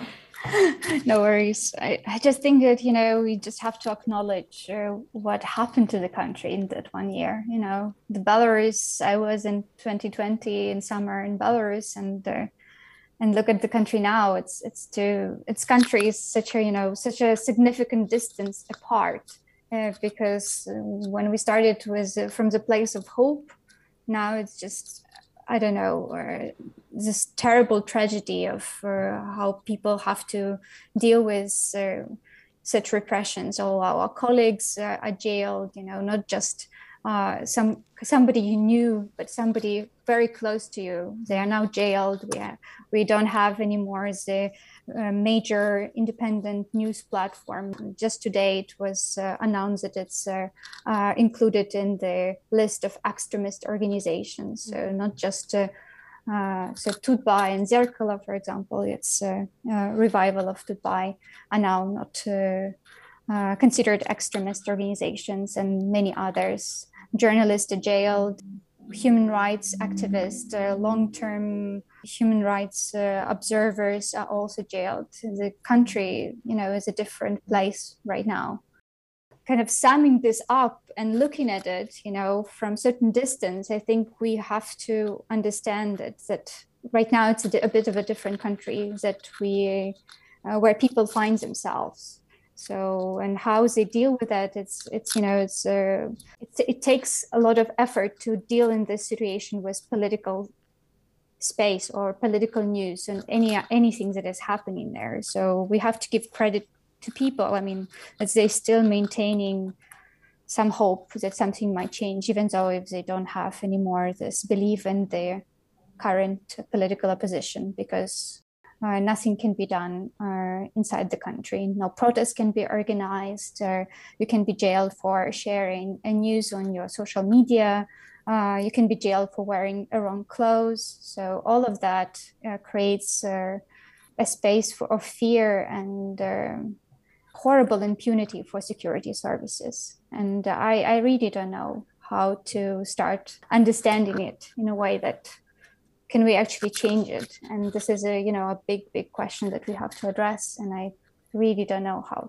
no worries. I, I just think that, you know, we just have to acknowledge uh, what happened to the country in that one year. You know, the Belarus, I was in twenty twenty in summer in Belarus, and uh, and look at the country now. It's it's two, its country is such a, you know, such a significant distance apart. uh, because when we started it was from the place of hope. Now it's just, I don't know, or this terrible tragedy of uh, how people have to deal with uh, such repressions. All our colleagues uh, are jailed, you know, not just uh, some somebody you knew, but somebody very close to you. They are now jailed. We, are, we don't have anymore the uh, major independent news platform. Just today it was uh, announced that it's uh, uh, included in the list of extremist organizations. So not just uh, uh, so Tutbay and Zerkala, for example, it's a uh, uh, revival of Tutbay, are now not uh, uh, considered extremist organizations, and many others. Journalists are jailed, human rights activists, uh, long-term human rights uh, observers are also jailed. The country, you know, is a different place right now. Kind of summing this up and looking at it, you know, from certain distance, I think we have to understand that, that right now it's a, a bit of a different country that we, uh, where people find themselves. So, and how they deal with that, it's, it's you know, it's, uh, it's, it takes a lot of effort to deal in this situation with political space or political news and any anything that is happening there. So we have to give credit to people. I mean, that they're still maintaining some hope that something might change, even though if they don't have anymore this belief in their current political opposition, because uh, nothing can be done uh, inside the country. No protest can be organized, or you can be jailed for sharing a news on your social media. Uh, you can be jailed for wearing the wrong clothes. So all of that uh, creates uh, a space for, of fear and uh, horrible impunity for security services. And I, I really don't know how to start understanding it in a way that can we actually change it. And this is a, you know, a big, big question that we have to address. And I really don't know how.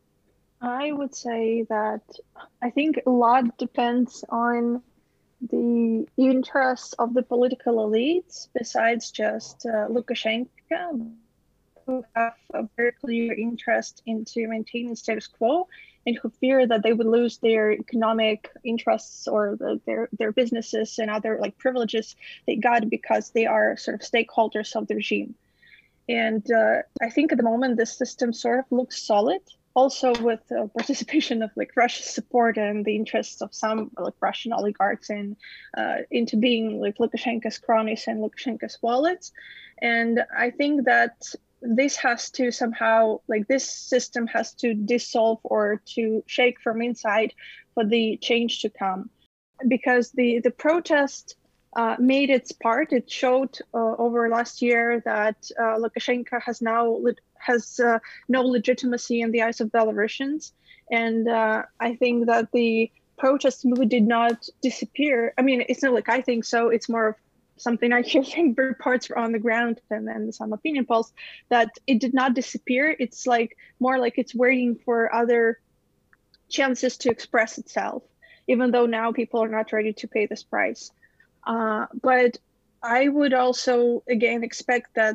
I would say that I think a lot depends on the interests of the political elites, besides just uh, Lukashenko, who have a very clear interest into maintaining status quo and who fear that they would lose their economic interests or the, their their businesses and other like privileges they got because they are sort of stakeholders of the regime. And uh, I think at the moment the system sort of looks solid, also with uh, participation of like Russia's support and the interests of some like Russian oligarchs in uh, into being like Lukashenko's cronies and Lukashenko's wallets. And I think that this has to somehow, like this system has to dissolve or to shake from inside for the change to come. Because the, the protest uh, made its part. It showed uh, over last year that uh, Lukashenko has now has uh, no legitimacy in the eyes of Belarusians. And uh, I think that the protest movement did not disappear. I mean, it's not like I think so, it's more of something I hear from reports on the ground and then some opinion polls, that it did not disappear. It's like more like it's waiting for other chances to express itself, even though now people are not ready to pay this price. Uh, but I would also, again, expect that,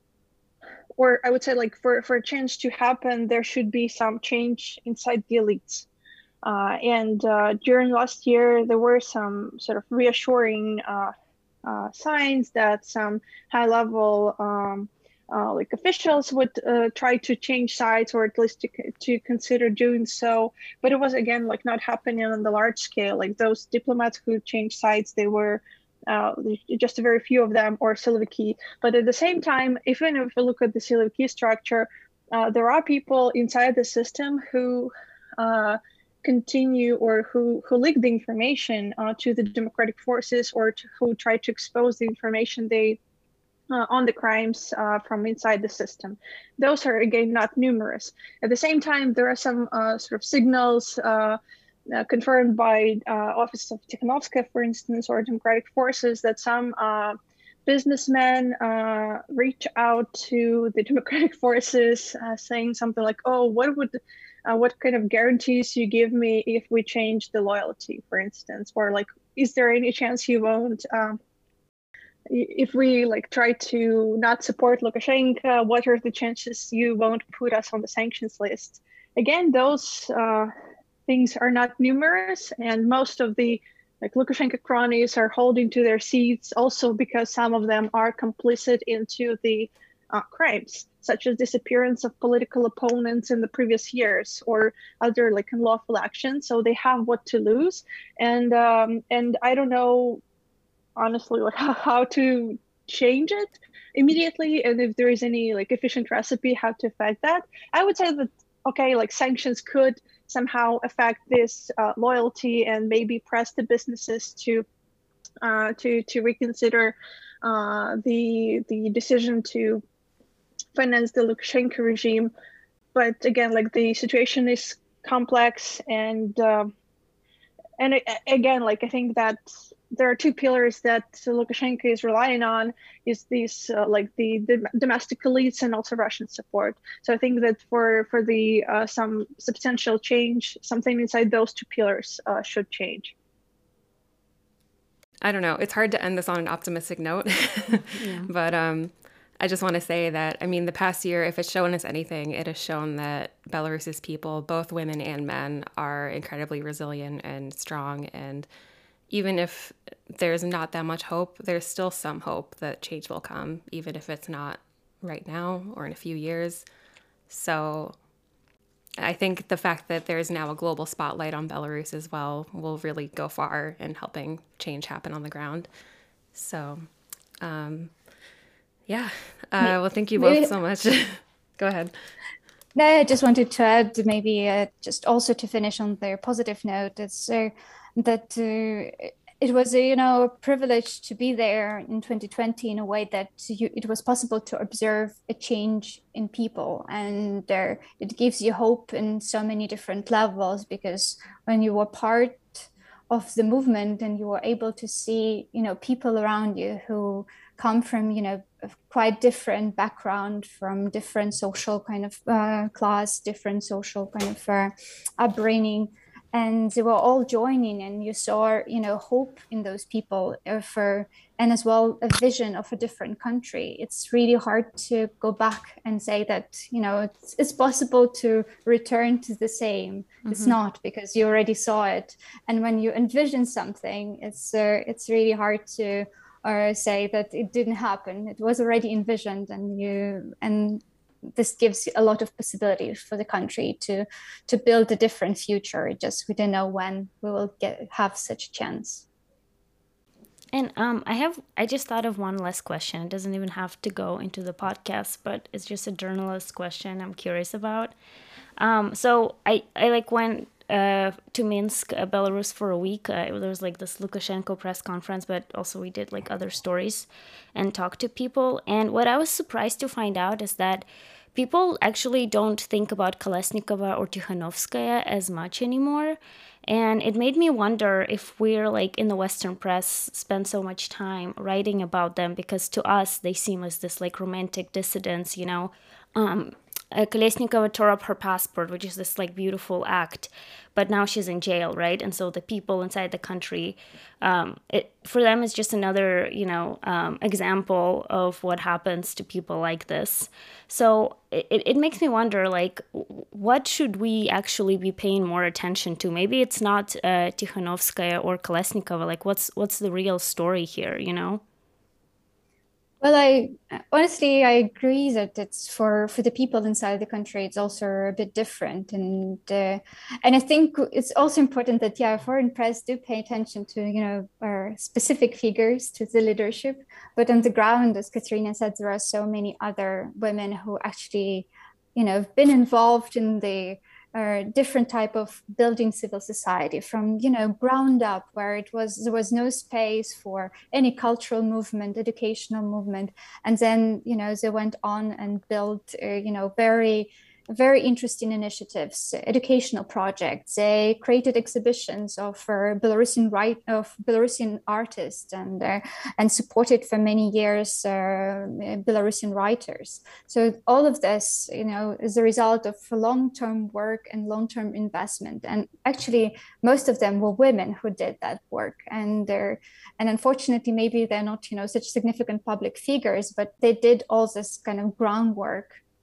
or I would say like for, for a change to happen, there should be some change inside the elites. Uh, and uh, during last year, there were some sort of reassuring uh, Uh, signs that some high-level um, uh, like officials would uh, try to change sides, or at least to, to consider doing so. But it was again like not happening on the large scale. Like those diplomats who changed sides, they were uh, just a very few of them, or Siloviki. But at the same time, even if we look at the Siloviki structure, uh, there are people inside the system who uh, continue or who, who leak the information uh, to the democratic forces, or to, who try to expose the information they uh, on the crimes uh, from inside the system. Those are, again, not numerous. At the same time, there are some uh, sort of signals uh, uh, confirmed by uh, Office of Tikhanovskaya, for instance, or democratic forces, that some uh, businessmen uh, reach out to the democratic forces uh, saying something like, oh, what would Uh, what kind of guarantees you give me if we change the loyalty, for instance, or like, is there any chance you won't, um, if we like try to not support Lukashenko, what are the chances you won't put us on the sanctions list? Again, those uh, things are not numerous, and most of the like Lukashenko cronies are holding to their seats also because some of them are complicit into the uh, crimes, such as disappearance of political opponents in the previous years or other like unlawful actions. So they have what to lose, and um, and I don't know honestly like how, how to change it immediately, and if there is any like efficient recipe how to affect that. I would say that okay, like sanctions could somehow affect this uh, loyalty and maybe press the businesses to uh, to to reconsider uh, the the decision to finance the Lukashenko regime. But again, like the situation is complex, and uh, and it, again, like I think that there are two pillars that Lukashenko is relying on: is these uh, like the, the domestic elites and also Russian support. So I think that for for the uh, some substantial change, something inside those two pillars uh, should change. I don't know. It's hard to end this on an optimistic note, yeah. but um, I just want to say that, I mean, the past year, if it's shown us anything, it has shown that Belarus's people, both women and men, are incredibly resilient and strong. And even if there's not that much hope, there's still some hope that change will come, even if it's not right now or in a few years. So I think the fact that there's now a global spotlight on Belarus as well will really go far in helping change happen on the ground. So, um, yeah. Uh, well, thank you both so much. Go ahead. No, I just wanted to add maybe uh, just also to finish on their positive note. It's uh, that uh, it was a, you know, a privilege to be there in twenty twenty in a way that you, it was possible to observe a change in people, and uh, it gives you hope in so many different levels, because when you were part of the movement and you were able to see, you know, people around you who come from, you know, a quite different background, from different social kind of uh, class, different social kind of uh, upbringing, and they were all joining, and you saw, you know, hope in those people for, and as well a vision of a different country. It's really hard to go back and say that, you know, it's, it's possible to return to the same. Mm-hmm. It's not, because you already saw it. And when you envision something, it's uh, it's really hard to or say that it didn't happen. It was already envisioned, and you and this gives a lot of possibilities for the country to to build a different future. It just we don't know when we will get have such a chance. And um, I have I just thought of one last question. It doesn't even have to go into the podcast, but it's just a journalist question I'm curious about. Um, so I I like went uh, to Minsk, uh, Belarus for a week. Uh, there was like this Lukashenko press conference, but also we did like other stories and talked to people. And what I was surprised to find out is that people actually don't think about Kolesnikova or Tikhanovskaya as much anymore. And it made me wonder if we're like in the Western press spend so much time writing about them, because to us they seem as this like romantic dissidents, you know. Um, Uh, Kolesnikova tore up her passport, which is this like beautiful act, but now she's in jail, right? And so the people inside the country, um, it, for them, it's just another, you know, um, example of what happens to people like this. So it, it makes me wonder, like, what should we actually be paying more attention to? Maybe it's not uh, Tikhanovskaya or Kolesnikova. Like, what's what's the real story here, you know? Well, I honestly, I agree that it's for, for the people inside the country, it's also a bit different. And uh, and I think it's also important that, yeah, foreign press do pay attention to, you know, our specific figures, to the leadership. But on the ground, as Katerina said, there are so many other women who actually, you know, have been involved in the uh, different type of building civil society from, you know, ground up, where it was there was no space for any cultural movement, educational movement, and then, you know, they went on and built, uh, you know, very very interesting initiatives, educational projects. They created exhibitions of uh, Belarusian right of Belarusian artists, and uh, and supported for many years uh, Belarusian writers. So all of this, you know, is a result of long-term work and long-term investment. And actually, most of them were women who did that work. And they're and unfortunately, maybe they're not, you know, such significant public figures, but they did all this kind of groundwork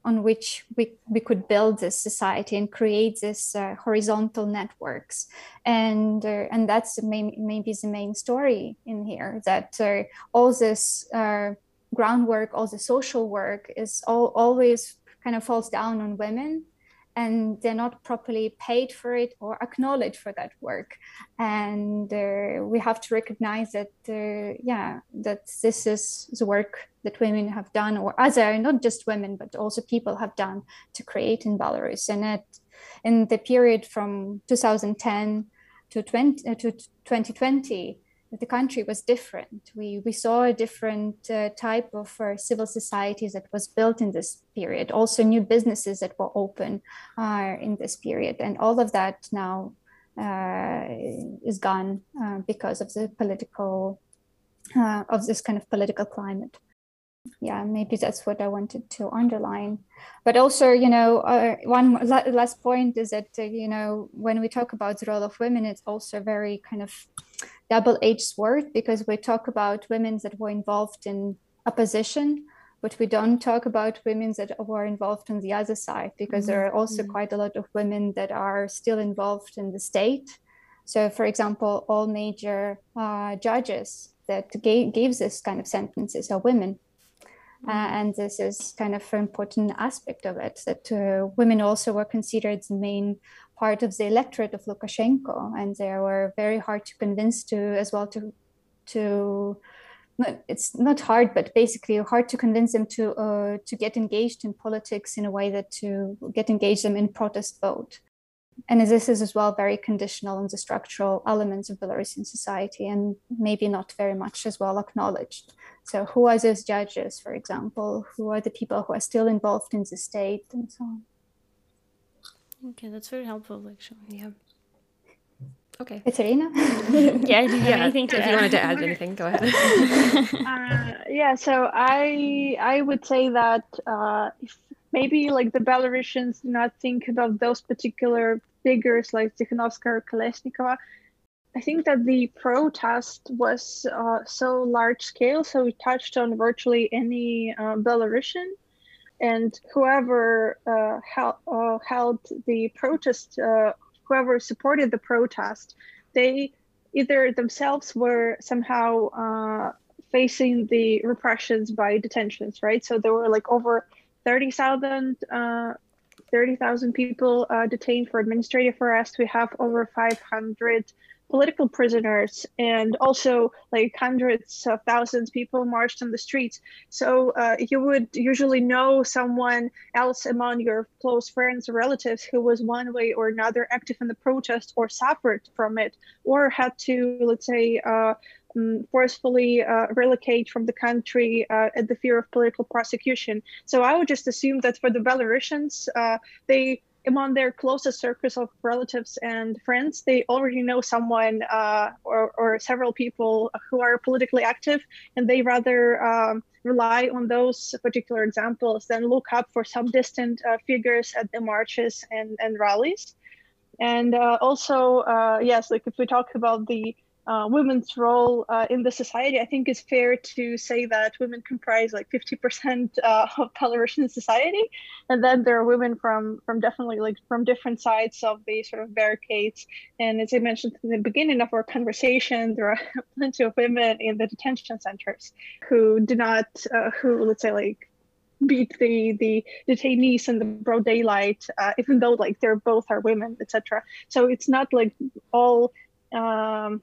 on which we, we could build this society and create this uh, horizontal networks. And uh, and that's the main, maybe the main story in here, that uh, all this uh, groundwork, all the social work is all, always kind of falls down on women, and they're not properly paid for it or acknowledged for that work. And uh, we have to recognize that, uh, yeah, that this is the work that women have done, or other, not just women, but also people have done to create in Belarus. And at, in the period from two thousand ten to, twenty, uh, to twenty twenty, the country was different. We, we saw a different uh, type of uh, civil societies that was built in this period, also new businesses that were open uh, in this period. And all of that now uh, is gone uh, because of the political, uh, of this kind of political climate. Yeah, maybe that's what I wanted to underline. But also, you know, uh, one last point is that, uh, you know, when we talk about the role of women, it's also very kind of double-edged sword, because we talk about women that were involved in opposition, but we don't talk about women that were involved on the other side, because mm-hmm. there are also mm-hmm. quite a lot of women that are still involved in the state. So, for example, all major uh, judges that gave, gave this kind of sentences are women. Uh, and this is kind of an important aspect of it, that uh, women also were considered the main part of the electorate of Lukashenko, and they were very hard to convince to as well to, to not, it's not hard, but basically hard to convince them to uh, to get engaged in politics in a way that to get engaged them in protest vote. And this is as well very conditional on the structural elements of Belarusian society, and maybe not very much as well acknowledged. So who are those judges, for example? Who are the people who are still involved in the state, and so on? Okay, that's very helpful, actually. Yeah. Okay. Katerina? yeah, do you have anything to if add? you wanted to add anything, go ahead. uh, yeah, so I I would say that uh, if maybe like the Belarusians do not think about those particular figures like Tikhanovskaya or Kolesnikova, I think that the protest was uh, so large scale, so it touched on virtually any uh, Belarusian, and whoever uh, held, uh, held the protest, uh, whoever supported the protest, they either themselves were somehow uh, facing the repressions by detentions, right? So there were like over thirty thousand uh, thirty thousand people uh, detained for administrative arrest. We have over five hundred political prisoners, and also like hundreds of thousands of people marched on the streets. So uh, you would usually know someone else among your close friends or relatives who was one way or another active in the protest or suffered from it, or had to, let's say, uh, um, forcefully uh, relocate from the country uh, at the fear of political prosecution. So I would just assume that for the Belarusians, uh, they among their closest circles of relatives and friends, they already know someone uh, or, or several people who are politically active, and they rather um, rely on those particular examples than look up for some distant uh, figures at the marches and, and rallies. And uh, also, uh, yes, like if we talk about the Uh, women's role uh, in the society, I think it's fair to say that women comprise like fifty percent uh, of Belarusian society. And then there are women from, from definitely like from different sides of the sort of barricades. And as I mentioned in the beginning of our conversation, there are plenty of women in the detention centers who do not, uh, who let's say like beat the the detainees in the broad daylight, uh, even though like they're both are women, et cetera. So it's not like all um,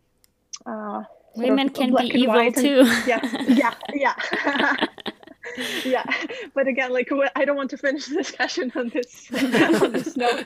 Uh, women can be evil too. And, yeah, yeah, yeah, yeah. But again, like I don't want to finish the discussion on this on this note.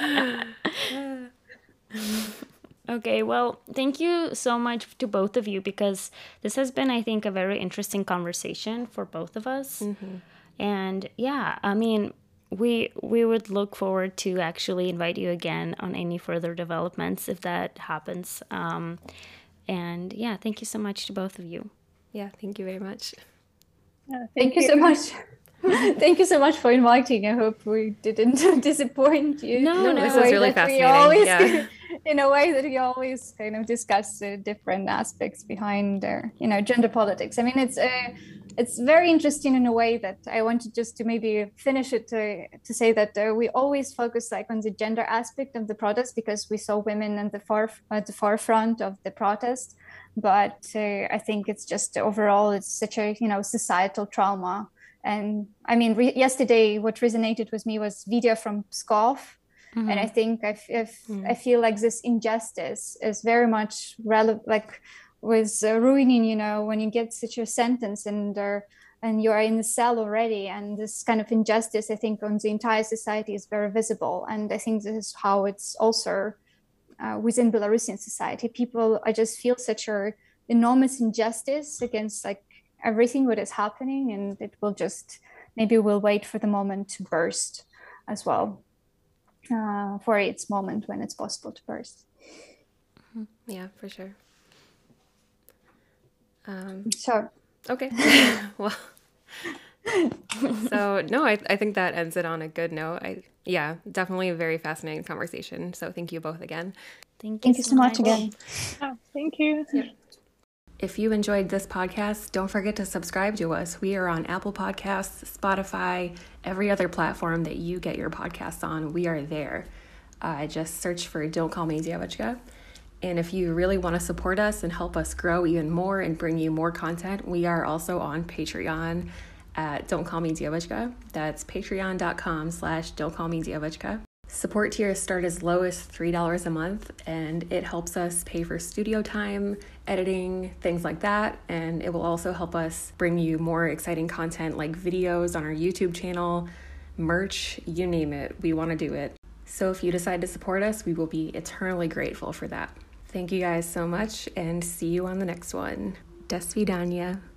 Okay, well, thank you so much to both of you, because this has been, I think, a very interesting conversation for both of us. Mm-hmm. And yeah, I mean, we we would look forward to actually invite you again on any further developments if that happens. Um, And yeah, thank you so much to both of you. Yeah, thank you very much. Yeah, thank, thank you. you so much. Thank you so much for inviting. I hope we didn't disappoint you. No, no, this was really fascinating. Always, yeah. In a way that we always kind of discuss the different aspects behind, uh, you know, gender politics. I mean, it's uh, it's very interesting in a way that I wanted just to maybe finish it to, to say that uh, we always focus like on the gender aspect of the protest because we saw women in the far at the forefront of the protest. But uh, I think it's just overall, it's such a, you know, societal trauma. And I mean, re- yesterday, what resonated with me was video from Pskov. Mm-hmm. And I think I, if, mm-hmm. I feel like this injustice is very much relevant, like was uh, ruining, you know, when you get such a sentence and uh, and you are in the cell already. And this kind of injustice, I think, on the entire society is very visible. And I think this is how it's also uh, within Belarusian society. People, I just feel such a enormous injustice against like everything what is happening. And it will just, maybe we'll wait for the moment to burst as well. Uh, for its moment when it's possible to burst. Yeah, for sure. Um, so, okay. Well, so no, I, I think that ends it on a good note. I, yeah, definitely a very fascinating conversation. So thank you both again. Thank you, thank you so much, much again. Oh, thank you. Yep. If you enjoyed this podcast, don't forget to subscribe to us. We are on Apple Podcasts, Spotify, every other platform that you get your podcasts on. We are there. Uh, just search for Don't Call Me Dziewczka. And if you really want to support us and help us grow even more and bring you more content, we are also on Patreon at Don't Call Me Dziewczka. That's patreon.com slash Don't Call Me Dziewczka. Support tiers start as low as three dollars a month, and it helps us pay for studio time, editing, things like that. And it will also help us bring you more exciting content like videos on our YouTube channel, merch, you name it. We want to do it. So if you decide to support us, we will be eternally grateful for that. Thank you guys so much, and see you on the next one. До свидания.